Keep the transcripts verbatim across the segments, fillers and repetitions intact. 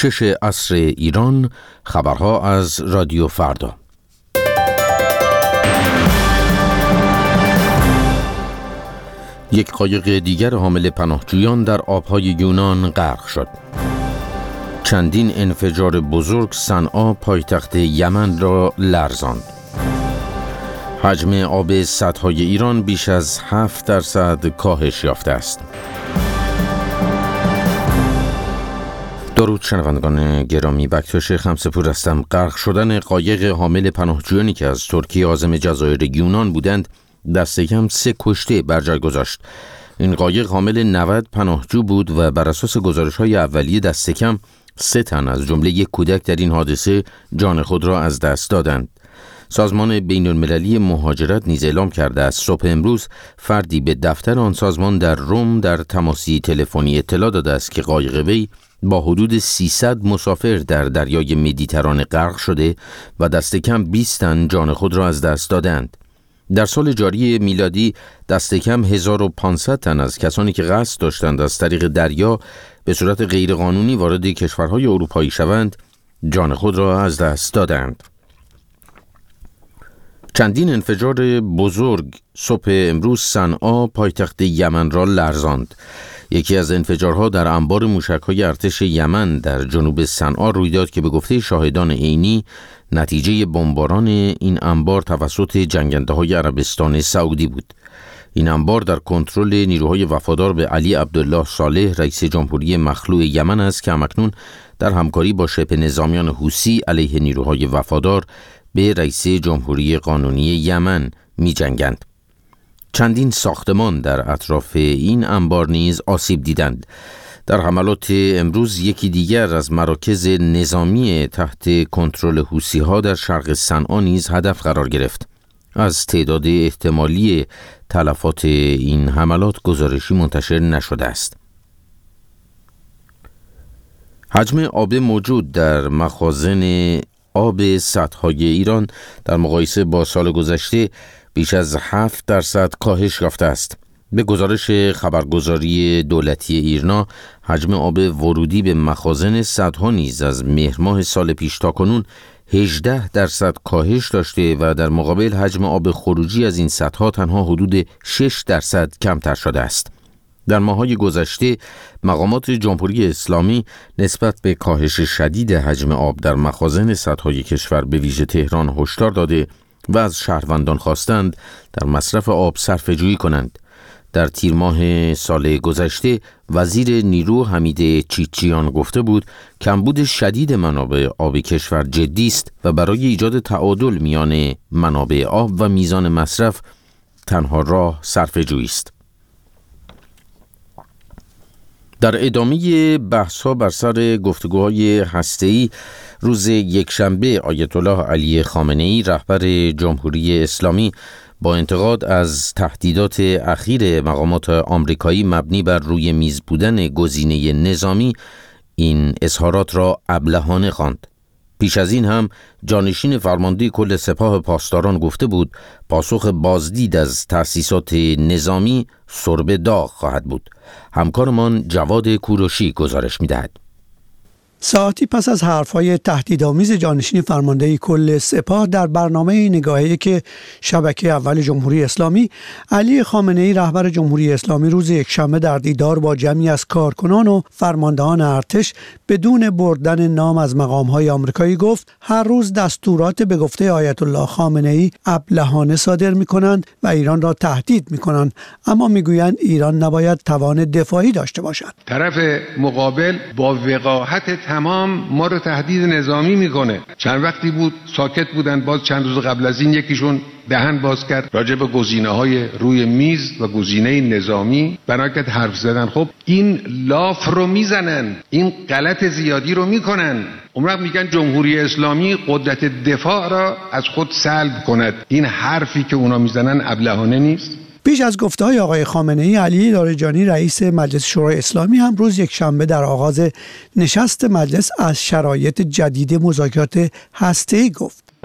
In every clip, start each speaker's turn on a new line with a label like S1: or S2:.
S1: شش عصر ایران، خبرها از رادیو فردا. یک قایق دیگر حامل پناهجویان در آبهای یونان غرق شد. چندین انفجار بزرگ صنعا پایتخت یمن را لرزاند. حجم آب سدهای ایران بیش از هفت درصد کاهش یافته است. درود شنوندگان گرامی، بکتاش خمسپور هستم. غرق شدن قایق حامل پناهجویانی که از ترکیه عازم جزایر یونان بودند دست کم سه کشته بر جای گذاشت. این قایق حامل نود پناهجو بود و بر اساس گزارش‌های اولیه دست کم سه تن از جمله یک کودک در این حادثه جان خود را از دست دادند. سازمان بین‌المللی مهاجرت نیز اعلام کرده است صبح امروز فردی به دفتر آن سازمان در روم در تماسی تلفنی اطلاع داده است که قایق وی با حدود سیصد مسافر در دریای مدیترانه غرق شده و دست کم بیست تن جان خود را از دست دادند. در سال جاری میلادی دست کم هزار و پانصد تن از کسانی که قصد داشتند از طریق دریا به صورت غیرقانونی وارد کشورهای اروپایی شوند جان خود را از دست دادند. چندین انفجار بزرگ صبح امروز صنعا پایتخت یمن را لرزاند. یکی از انفجارها در انبار موشک‌های ارتش یمن در جنوب صنعا روی داد که به گفته شاهدان عینی نتیجه بمباران این انبار توسط جنگنده‌های عربستان سعودی بود. این انبار در کنترل نیروهای وفادار به علی عبدالله صالح رئیس جمهوری مخلوع یمن است که همکنون در همکاری با شبه نظامیان حوثی علیه نیروهای وفادار به رئیس جمهوری قانونی یمن می جنگند. چندین ساختمان در اطراف این انبار نیز آسیب دیدند. در حملات امروز یکی دیگر از مراکز نظامی تحت کنترل حوثی‌ها در شرق صنعا نیز هدف قرار گرفت. از تعداد احتمالی تلفات این حملات گزارشی منتشر نشده است. حجم آب موجود در مخازن آب سدهای ایران در مقایسه با سال گذشته بیش از هفت درصد کاهش یافته است. به گزارش خبرگزاری دولتی ایرنا، حجم آب ورودی به مخازن سدها نیز از مهر ماه سال پیش تا کنون هجده درصد کاهش داشته و در مقابل حجم آب خروجی از این سدها تنها حدود شش درصد کمتر شده است. در ماه‌های گذشته مقامات جمهوری اسلامی نسبت به کاهش شدید حجم آب در مخازن سدهای کشور به ویژه تهران هشدار داده و از شهروندان خواستند در مصرف آب صرفه‌جویی کنند. در تیر ماه سال گذشته وزیر نیرو حمید چیچیان گفته بود کمبود شدید منابع آب کشور جدی است و برای ایجاد تعادل میان منابع آب و میزان مصرف تنها راه صرفه‌جویی است. در ادامه بحث‌ها بر سر گفتگوهای هسته‌ای روز یکشنبه آیت الله علی خامنه‌ای رهبر جمهوری اسلامی با انتقاد از تهدیدات اخیر مقامات آمریکایی مبنی بر روی میز بودن گزینه نظامی این اظهارات را ابلهانه خواند. پیش از این هم جانشین فرمانده کل سپاه پاسداران گفته بود پاسخ بازدید از تأسیسات نظامی سرب داغ خواهد بود. همکارمان جواد کوروشی گزارش می‌دهد.
S2: ساعتی پس از حرف‌های تهدیدآمیز جانشین فرمانده کل سپاه در برنامه نگاهی که شبکه اول جمهوری اسلامی، علی خامنه‌ای رهبر جمهوری اسلامی روز یکشنبه در دیدار با جمعی از کارکنان و فرماندهان ارتش بدون بردن نام از مقام‌های آمریکایی گفت هر روز دستورات به گفته آیت الله خامنه‌ای ابلهانه صادر می‌کنند و ایران را تهدید می‌کنند، اما می‌گویند ایران نباید توان دفاعی داشته باشد.
S3: طرف مقابل با وقاحت تمام ما رو تهدید نظامی میکنه. چند وقتی بود ساکت بودن، باز چند روز قبل از این یکیشون دهن باز کرد راجع به گزینه‌های روی میز و گزینه نظامی بناکت حرف زدن. خب این لاف رو میزنن، این غلط زیادی رو میکنن. اون وقت میگن جمهوری اسلامی قدرت دفاع را از خود سلب کند. این حرفی که اونا میزنن ابلهانه نیست؟
S2: پیش از گفته‌های آقای خامنه‌ای، علی لاریجانی رئیس مجلس شورای اسلامی هم روز یکشنبه در آغاز نشست مجلس از شرایط جدید مذاکرات هسته‌ای گفت.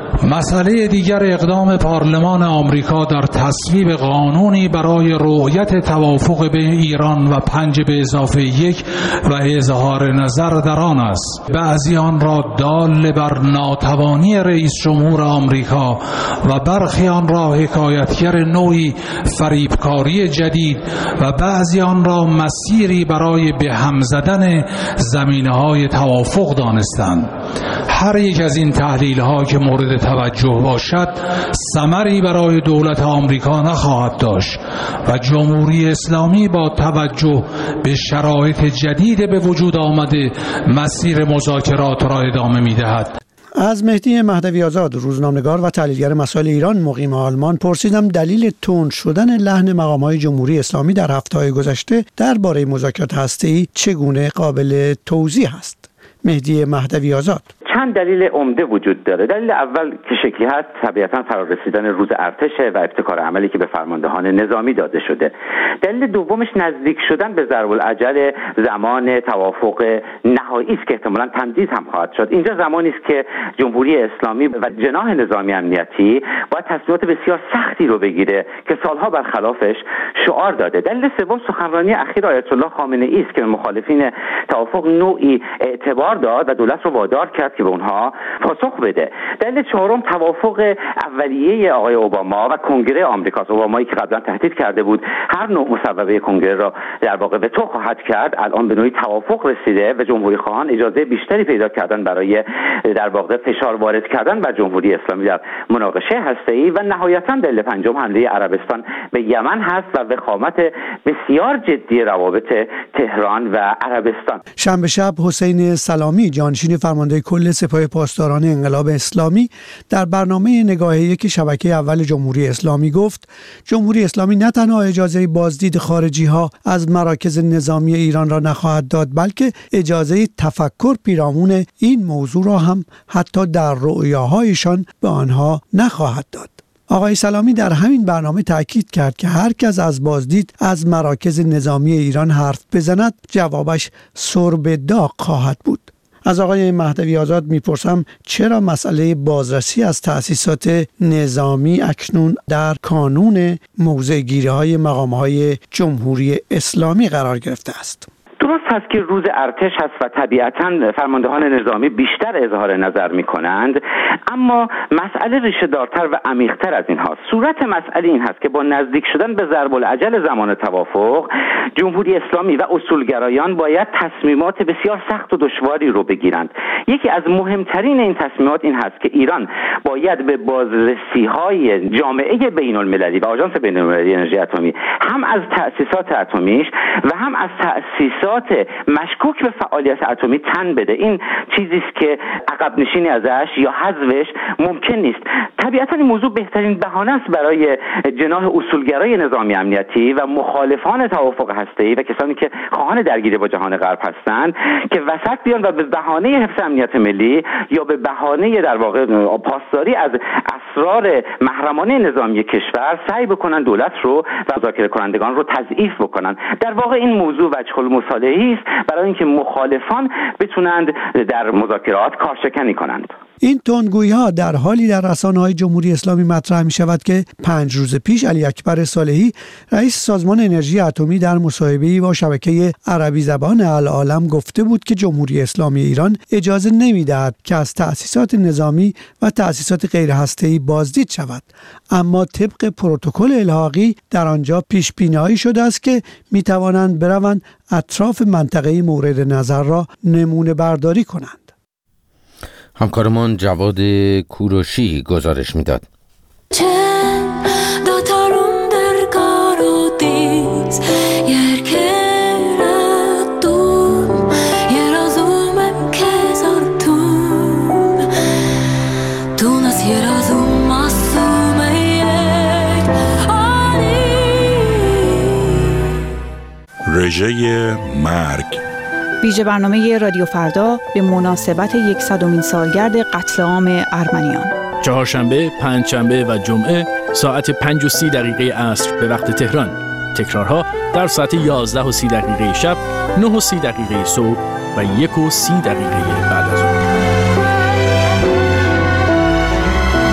S4: مسئله دیگر اقدام پارلمان آمریکا در تصویب قانونی برای رؤیت توافق بین ایران و پنج به اضافه یک و اظهار نظر در آن است. بعضی آن را دال بر ناتوانی رئیس جمهور آمریکا و برخی آن را حکایتگر نوعی فریبکاری جدید و بعضی آن را مسیری برای به هم زدن زمینه‌های توافق دانستند. هر یک از این تحلیل‌ها که مورد توجه باشد ثمری برای دولت آمریکا نخواهد داشت و جمهوری اسلامی با توجه به شرایط جدید به وجود آمده مسیر مذاکرات را ادامه می‌دهد.
S2: از مهدی مهدوی آزاد، روزنامه‌نگار و تحلیلگر مسائل ایران مقیم آلمان، پرسیدم دلیل تند شدن لحن مقام‌های جمهوری اسلامی در هفته‌های گذشته درباره مذاکرات هسته‌ای چگونه قابل توضیح است. مهدی مهدوی آزاد:
S5: چند دلیل عمده وجود داره. دلیل اول که شکلی هست طبیعتاً فرارسیدن روز ارتش و ابتکار عملی که به فرماندهان نظامی داده شده. دلیل دومش نزدیک شدن به ضرب العجل زمان توافق نهایی است که احتمالاً تمدید هم خواهد شد. اینجا زمانی است که جمهوری اسلامی و جناح نظامی امنیتی باید تصمیمات بسیار سختی رو بگیره که سالها برخلافش شعار داده. دلیل سوم سخنرانی اخیر آیت الله خامنه ای است که مخالفین توافق نوعی اعتبار داد و دولت رو وادار کرد که به اونها پاسخ بده. دلیل چهارم توافق اولیه آقای اوباما و کنگره آمریکاست. اوبامایی که قبلا تهدید کرده بود هر نوع مصوبه کنگره را در واقع وتو خواهد کرد، الان به نوعی توافق رسیده و جمهوری خواهان اجازه بیشتری پیدا کردن برای در واقع فشار وارد کردن بر جمهوری اسلامی در مناقشه هسته‌ای. و نهایتاً دلیل پنجم حمله عربستان به یمن هست و وخامت بسیار جدی روابط تهران و عربستان.
S2: شنبه شب حسین سلامی، جانشین فرمانده کل سپاه پاسداران انقلاب اسلامی، در برنامه نگاه یک شبکه اول جمهوری اسلامی گفت جمهوری اسلامی نه تنها اجازه بازدید خارجی ها از مراکز نظامی ایران را نخواهد داد، بلکه اجازه تفکر پیرامون این موضوع را هم حتی در رؤیاهایشان به آنها نخواهد داد. آقای سلامی در همین برنامه تاکید کرد که هر کس از بازدید از مراکز نظامی ایران حرف بزند جوابش سرب داغ خواهد بود. از آقای مهدوی آزاد میپرسم چرا مسئله بازرسی از تأسیسات نظامی اکنون در کانون موضع‌گیری‌های مقام‌های جمهوری اسلامی قرار گرفته است؟
S5: درست هست که روز ارتش هست و طبیعتاً فرماندهان نظامی بیشتر اظهار نظر می کنند، اما مسئله ریشه دارتر و عمیق‌تر از این هاست. صورت مسئله این هست که با نزدیک شدن به ضرب العجل زمان توافق، جمهوری اسلامی و اصولگرایان باید تصمیمات بسیار سخت و دشواری رو بگیرند. یکی از مهمترین این تصمیمات این هست که ایران باید به بازرسی‌های جامعه بین‌المللی و آژانس بین‌المللی انرژی اتمی هم از تأسیسات اتمیش و هم از تأسیسات مشکوک به فعالیت اتمی تن بده. این چیزی است که عقب نشینی ازش یا حذفش ممکن نیست. طبیعتا این موضوع بهترین بهانه است برای جناح اصولگرای نظامی امنیتی و مخالفان توافق هسته‌ای و کسانی که خواهان درگیری با جهان غرب هستند که وسط بیان و به بهانه حفظ امنیت ملی یا به بهانه در واقع پاسداری از اسرار محرمانه نظامی کشور سعی بکنن دولت رو و مذاکره کنندگان رو تضعیف بکنن. در واقع این موضوع وجه المصالحه است برای اینکه مخالفان بتونند در مذاکرات کارشکنی کنند.
S2: این تندگویی‌ها در حالی در رسانه‌های جمهوری اسلامی مطرح می‌شود که پنج روز پیش علی اکبر صالحی رئیس سازمان انرژی اتمی در مصاحبه‌ای با شبکه عربی زبان العالم گفته بود که جمهوری اسلامی ایران اجازه نمی‌دهد که از تأسیسات نظامی و تأسیسات غیرهسته‌ای بازدید شود، اما طبق پروتکل الحاقی در آنجا پیش‌بینی شده است که می‌توانند بروند اطراف منطقه مورد نظر را نمونه برداری کنند.
S1: همکارمان جواد کوروشی گزارش میداد.
S6: رژه مرگ،
S7: ویژه برنامه رادیو فردا به مناسبت یکصدمین سالگرد قتل عام ارمنیان.
S8: چهارشنبه، پنجشنبه و جمعه ساعت پنج و سی دقیقه عصر به وقت تهران. تکرارها در ساعت یازده و سی دقیقه شب، نه و سی دقیقه صبح و یک و سی دقیقه بعد از ظهر.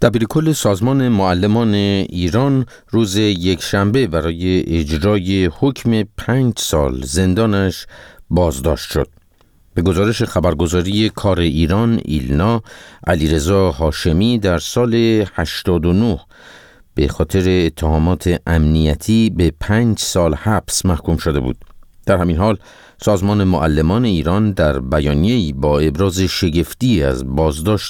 S1: دبیرکل سازمان معلمان ایران روز یکشنبه برای اجرای حکم پنج سال زندانش بازداشت شد. به گزارش خبرگزاری کار ایران ایلنا، علیرضا هاشمی در سال هشتاد و نه به خاطر اتهامات امنیتی به پنج سال حبس محکوم شده بود. در همین حال سازمان معلمان ایران در بیانیه‌ای با ابراز شگفتی از بازداشت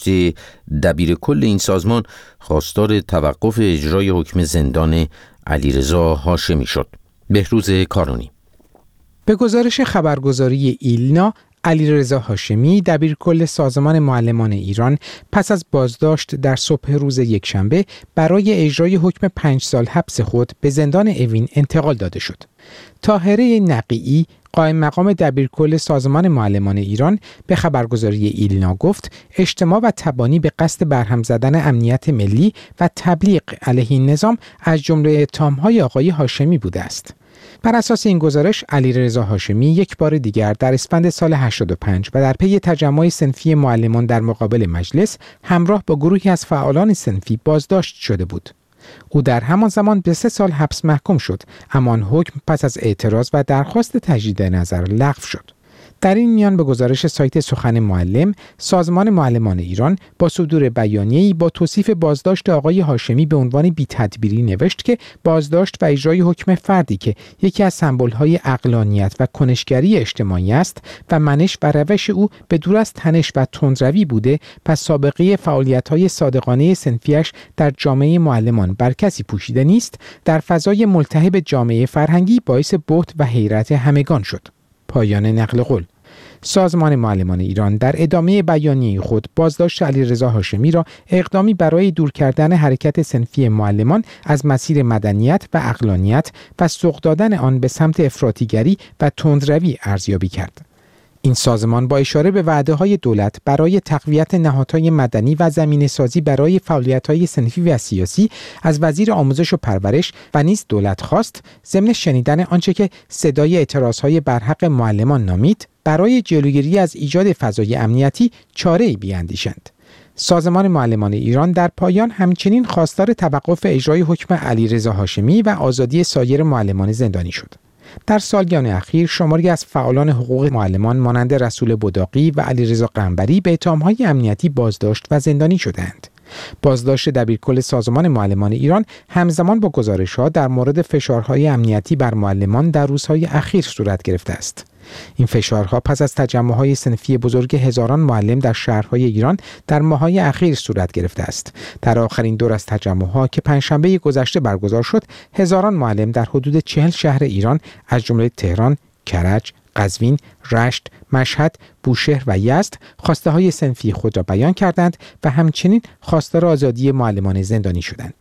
S1: دبیرکل این سازمان خواستار توقف اجرای حکم زندان علیرضا هاشمی شد. بهروز کارونی.
S9: به گزارش خبرگزاری ایلنا، علیرضا هاشمی دبیرکل سازمان معلمان ایران پس از بازداشت در صبح روز یکشنبه برای اجرای حکم پنج سال حبس خود به زندان اوین انتقال داده شد. طاهره نقیعی، قائم مقام دبیرکل سازمان معلمان ایران، به خبرگزاری ایلنا گفت اجتماع و تبانی به قصد برهم زدن امنیت ملی و تبلیغ علیه نظام از جمله اتهام‌های آقای هاشمی بوده است. بر اساس این گزارش، علیرضا هاشمی یک بار دیگر در اسفند سال هشتاد و پنج و در پی تجمع صنفی معلمان در مقابل مجلس همراه با گروهی از فعالان صنفی بازداشت شده بود. او در همان زمان به سه سال حبس محکوم شد، اما آن حکم پس از اعتراض و درخواست تجدید نظر لغو شد. در این میان به گزارش سایت سخن معلم، سازمان معلمان ایران با صدور بیانیه‌ای با توصیف بازداشت آقای هاشمی به عنوان بی‌تدبیری نوشت که بازداشت و اجرای حکم فردی که یکی از سمبول‌های عقلانیت و کنشگری اجتماعی است و منش و روش او به دور از تنش و تندروی بوده، پس سابقه فعالیت‌های صادقانه صنفیش در جامعه معلمان بر کسی پوشیده نیست، در فضای ملتهب جامعه فرهنگی باعث بهت و حیرت همگان شد. پایان نقل قول. سازمان معلمان ایران در ادامه بیانیه خود بازداشت علیرضا هاشمی را اقدامی برای دور کردن حرکت صنفی معلمان از مسیر مدنیت و عقلانیت و سوق دادن آن به سمت افراطیگری و تندروی ارزیابی کرد. این سازمان با اشاره به وعده‌های دولت برای تقویت نهادهای مدنی و زمینه‌سازی برای فعالیت‌های صنفی و سیاسی از وزیر آموزش و پرورش و نیز دولت خواست ضمن شنیدن آنچه که صدای اعتراض‌های برحق معلمان نامید، برای جلوگیری از ایجاد فضای امنیتی چاره‌ای بیاندیشند. سازمان معلمان ایران در پایان همچنین خواستار توقف اجرای حکم علیرضا هاشمی و آزادی سایر معلمان زندانی شد. در سالیان اخیر شماری از فعالان حقوق معلمان مانند رسول بداقی و علیرضا قنبری به اتهام‌های امنیتی بازداشت و زندانی شدند. بازداشت دبیرکل سازمان معلمان ایران همزمان با گزارش‌ها در مورد فشارهای امنیتی بر معلمان در روزهای اخیر صورت گرفته است. این فشارها پس از تجمع‌های صنفی بزرگ هزاران معلم در شهرهای ایران در ماه‌های اخیر صورت گرفته است. در آخرین دور از تجمع‌ها که پنجشنبه گذشته برگزار شد، هزاران معلم در حدود چهل شهر ایران از جمله تهران، کرج، قزوین، رشت، مشهد، بوشهر و یزد خواسته‌های صنفی خود را بیان کردند و همچنین خواستار آزادی معلمان زندانی شدند.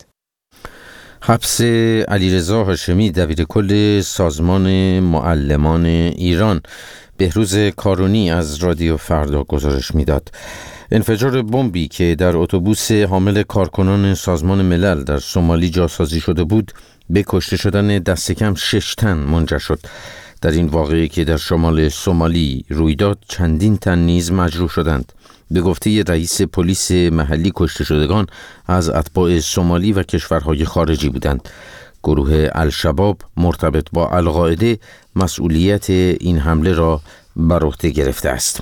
S1: حبس علیرضا هاشمی دبیرکل سازمان معلمان ایران. بهروز کارونی از رادیو فردا گزارش میداد. انفجار بمبی که در اتوبوس حامل کارکنان سازمان ملل در سومالی جاسازی شده بود به کشته شدن دست کم شش تن منجر شد. در این واقعه که در شمال سومالی روی داد چندین تن نیز مجروح شدند. به گفته رئیس پلیس محلی کشته شدگان از اتباع سومالی و کشورهای خارجی بودند. گروه الشباب مرتبط با القاعده مسئولیت این حمله را بر عهده گرفته است.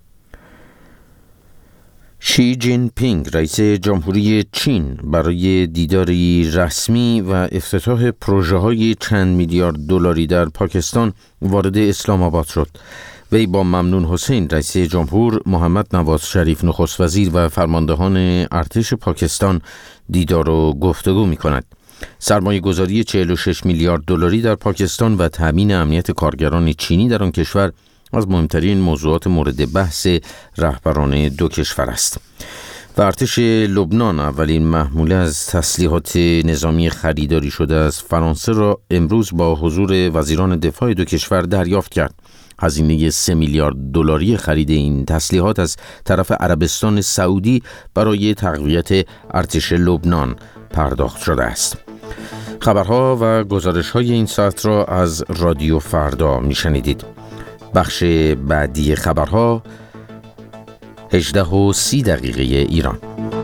S1: شی جین پینگ رئیس جمهوری چین برای دیداری رسمی و افتتاح پروژه‌های چند میلیارد دلاری در پاکستان وارد اسلام آباد شد. وی با ممنون حسین رئیس جمهور، محمد نواز شریف نخست وزیر و فرماندهان ارتش پاکستان دیدار و گفتگو می کند. سرمایه گذاری چهل و شش میلیارد دلاری در پاکستان و تامین امنیت کارگران چینی در آن کشور از مهمترین موضوعات مورد بحث رهبران دو کشور است. و ارتش لبنان اولین محموله از تسلیحات نظامی خریداری شده از فرانسه را امروز با حضور وزیران دفاع دو کشور دریافت کرد. هزینه سه میلیارد دلاری خرید این تسلیحات از طرف عربستان سعودی برای تقویت ارتش لبنان پرداخت شده است. خبرها و گزارش‌های این ساعت را از رادیو فردا می‌شنیدید. بخش بعدی خبرها هجده و سی دقیقه ایران.